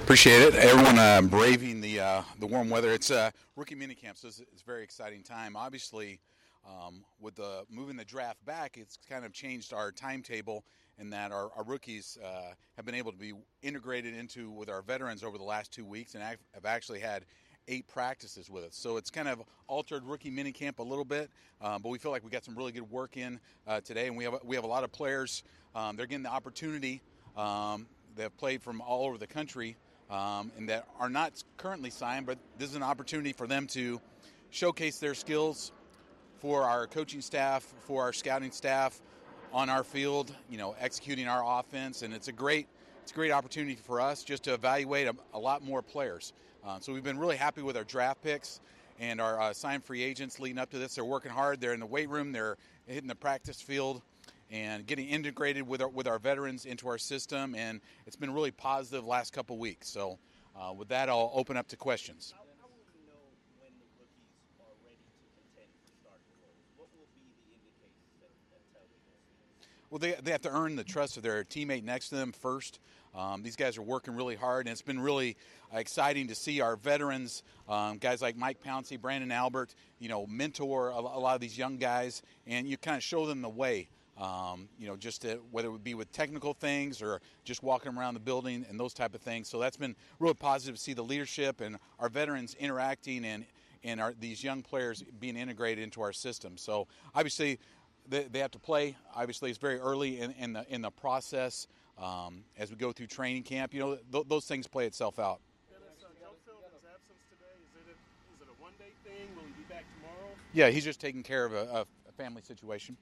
Appreciate it. Everyone braving the warm weather. It's rookie minicamp, so it's a very exciting time. Obviously, with moving the draft back, it's kind of changed our timetable in that our rookies have been able to be integrated into with our veterans over the last 2 weeks and have actually had 8 practices with us. So it's kind of altered rookie minicamp a little bit, but we feel like we got some really good work in today, and we have a lot of players. They're getting the opportunity. They've played from all over the country. And that are not currently signed, but this is an opportunity for them to showcase their skills for our coaching staff, for our scouting staff on our field, executing our offense. And it's a great opportunity for us just to evaluate a lot more players. So we've been really happy with our draft picks and our signed free agents leading up to this. They're working hard. They're in the weight room. They're hitting the practice field and getting integrated with our veterans into our system, and it's been really positive last couple weeks. So with that, I'll open up to questions. How will you know when the rookies are ready to contend for starting roles? What will be the indicators that tell you this? Well, they have to earn the trust of their teammate next to them first. These guys are working really hard, and it's been really exciting to see our veterans, guys like Mike Pouncey, Brandon Albert, mentor a lot of these young guys, and you kind of show them the way. Whether it would be with technical things or just walking around the building and those type of things. So that's been really positive to see the leadership and our veterans interacting and these young players being integrated into our system. So obviously they have to play. Obviously it's very early in the process as we go through training camp. Those things play itself out. Dennis, Joe Philbin's absence today, is it a one-day thing? Will he be back tomorrow? Yeah, he's just taking care of a family situation.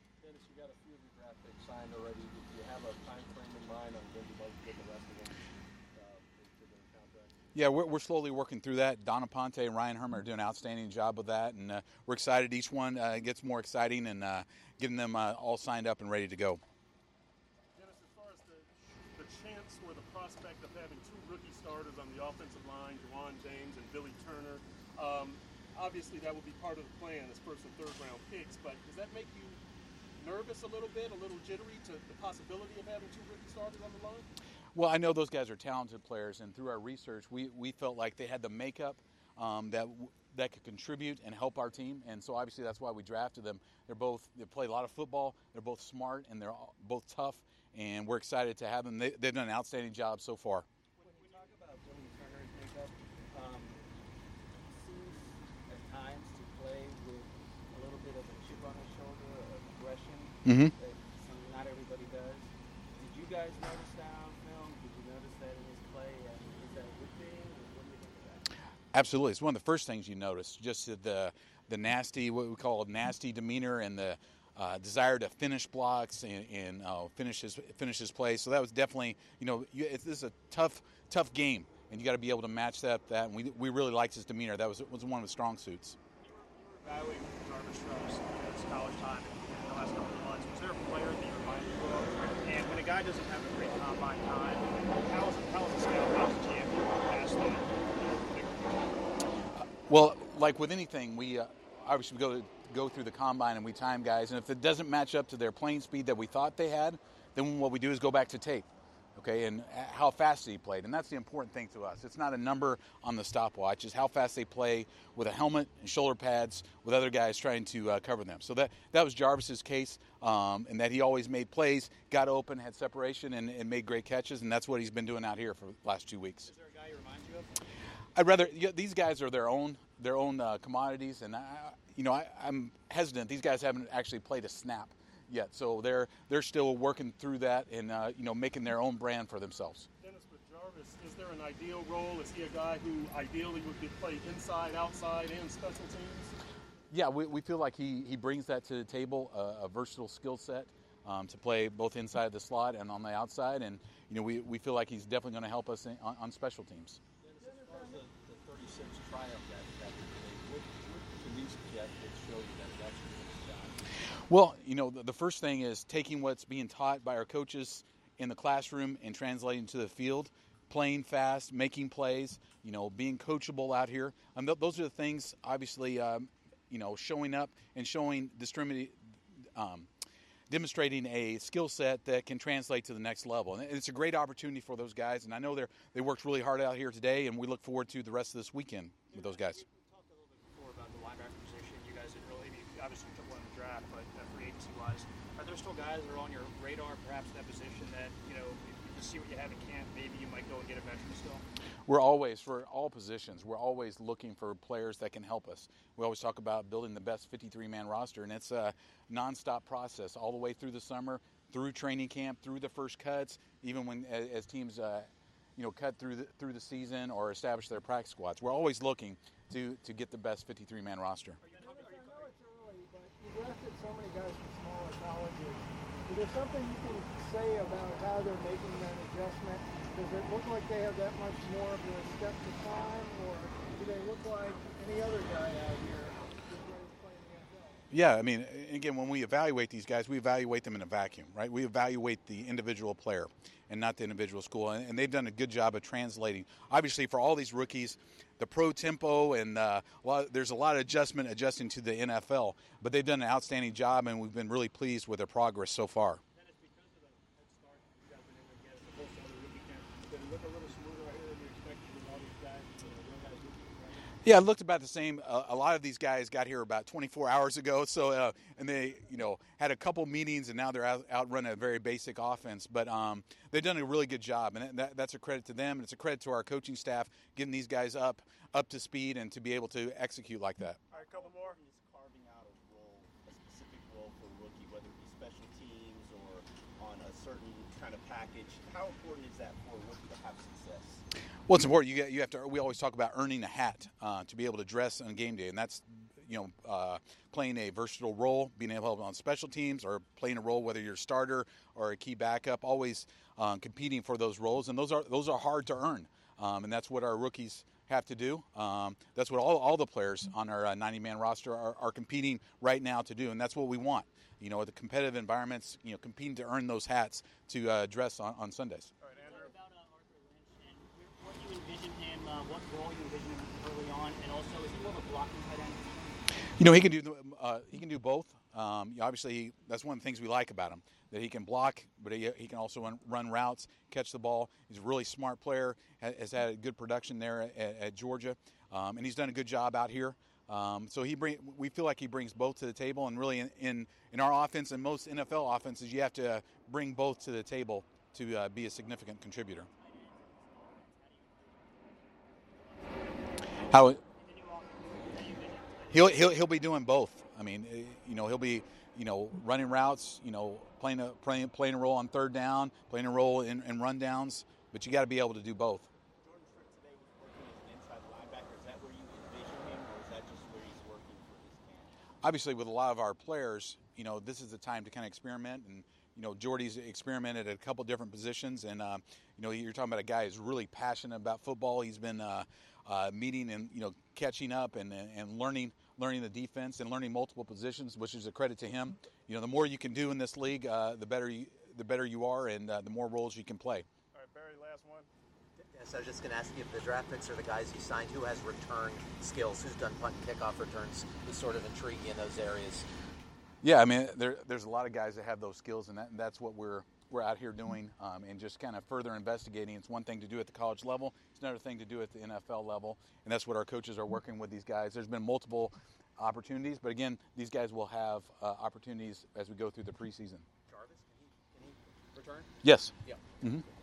Signed already. Do you have a time frame in mind on when you'd like to get the rest of them into the contract? Yeah, we're slowly working through that. Donna Ponte and Ryan Herman are doing an outstanding job with that, and we're excited. Each one gets more exciting and getting them all signed up and ready to go. Dennis, as far as the chance or the prospect of having 2 rookie starters on the offensive line, Juwan James and Billy Turner, obviously that will be part of the plan as first and third round picks, but does that make you nervous a little bit, a little jittery to the possibility of having 2 rookie starters on the line? Well, I know those guys are talented players, and through our research, we felt like they had the makeup that could contribute and help our team, and so obviously that's why we drafted them. They play a lot of football, they're both smart, and they're both tough, and we're excited to have them. They've done an outstanding job so far. When we talk about Billy Turner's makeup, seems at times to play with a little bit of a chip on his shoulder, aggression. Mm-hmm. Not everybody does. Did you guys notice that on film? Did you notice that in his play? Is that a good thing? What do you think of that? Absolutely. It's one of the first things you notice, just the nasty, what we call nasty demeanor and the desire to finish blocks and finish his play. So that was definitely, this is a tough game, and you got to be able to match that. And we really liked his demeanor. That was one of his strong suits. Evaluating Jarvis Strauss at his college time in the last couple of months, was there a player that you reminded you of? And when a guy doesn't have a great combine time, how is the scout, how is the GM past that? Well, like with anything, we obviously go through the combine and we time guys, and if it doesn't match up to their playing speed that we thought they had, then what we do is go back to tape. Okay, and how fast he played, and that's the important thing to us. It's not a number on the stopwatch; it's how fast they play with a helmet and shoulder pads with other guys trying to cover them. So that was Jarvis's case, and that he always made plays, got open, had separation, and made great catches, and that's what he's been doing out here for the last 2 weeks. Is there a guy he reminds you of? I'd rather these guys are their own commodities, and I'm hesitant. These guys haven't actually played a snap yet, so they're still working through that and making their own brand for themselves. Dennis, with Jarvis, is there an ideal role? Is he a guy who ideally would play inside, outside, and special teams? Yeah, we feel like he brings that to the table, a versatile skill set to play both inside the slot and on the outside, and we feel like he's definitely going to help us on special teams. Dennis, as far as the 36 triumph that what can these get that show you that it actually gets done? Well, the first thing is taking what's being taught by our coaches in the classroom and translating to the field, playing fast, making plays, being coachable out here. Those are the things, obviously, showing up and showing demonstrating a skill set that can translate to the next level. And it's a great opportunity for those guys. And I know they worked really hard out here today, and we look forward to the rest of this weekend with those guys. We talked a little bit before about the linebacker position. You guys didn't really, obviously you took one in the draft, but free agency-wise, are there still guys that are on your radar, perhaps in that position that, you know, you see what you have in camp, maybe you might go and get a veteran still? We're always, for all positions, we're always looking for players that can help us. We always talk about building the best 53-man roster, and it's a nonstop process all the way through the summer, through training camp, through the first cuts, even when as teams cut through the season or establish their practice squads. We're always looking to get the best 53-man roster. I know it's early, but you drafted so many guys from smaller colleges. Is there something you can say about how they're making that adjustment? Does it look like they have that much more of a step to climb, or do they look like any other guy out here who's ready to play in the NFL? Yeah, I mean, again, when we evaluate these guys, we evaluate them in a vacuum, right? We evaluate the individual player and not the individual school, and they've done a good job of translating. Obviously, for all these rookies, the pro tempo and there's a lot of adjusting to the NFL, but they've done an outstanding job, and we've been really pleased with their progress so far. Dennis, because of the head start you guys been able to get as opposed to other rookie camps, did it look a little smoother right here than you expected with all these guys, real guys rookies, right? Yeah, it looked about the same. A lot of these guys got here about 24 hours ago, so and they, had a couple meetings, and now they're out running a very basic offense. But they've done a really good job, and that's a credit to them, and it's a credit to our coaching staff getting these guys up to speed and to be able to execute like that. All right, a couple more. Is carving out a role, a specific role for a rookie, whether it be special teams or on a certain kind of package. How important is that for a rookie to have success? Well, it's important. You have to. We always talk about earning a hat to be able to dress on game day, and that's playing a versatile role, being able to help on special teams, or playing a role whether you're a starter or a key backup. Always competing for those roles, and those are hard to earn, and that's what our rookies have to do. That's what all the players on our 90-man roster are competing right now to do, and that's what we want. At the competitive environments, competing to earn those hats to dress on Sundays. What about Arthur Lynch and what you envision him, what role you envision him early on, and also is he more of a blocking tight end? He can do both. Obviously, that's one of the things we like about him, that he can block, but he can also run routes, catch the ball. He's a really smart player, has had a good production there at Georgia, and he's done a good job out here. So we feel like he brings both to the table, and really in our offense and most NFL offenses, you have to bring both to the table to be a significant contributor. He'll be doing both. I mean, he'll be, running routes, playing a role on third down, playing a role in run downs, but you got to be able to do both. Jordan Tripp today was working as an inside linebacker. Is that where you envision him, or is that just where he's working for his camp? Obviously, with a lot of our players, this is the time to kind of experiment, and Jordy's experimented at a couple different positions, and you're talking about a guy who's really passionate about football. He's been meeting and catching up and learning the defense and learning multiple positions, which is a credit to him. The more you can do in this league, the better you are, and the more roles you can play. All right, Barry, last one. Yes, I was just going to ask you if the draft picks are the guys you signed, who has return skills, who's done punt and kickoff returns, who's sort of intriguing in those areas. Yeah, I mean, there's a lot of guys that have those skills, and that's what we're out here doing, and just kind of further investigating. It's one thing to do at the college level. It's another thing to do at the NFL level, and that's what our coaches are working with these guys. There's been multiple opportunities, but again, these guys will have opportunities as we go through the preseason. Jarvis, can he return? Yes. Yeah. Mm-hmm.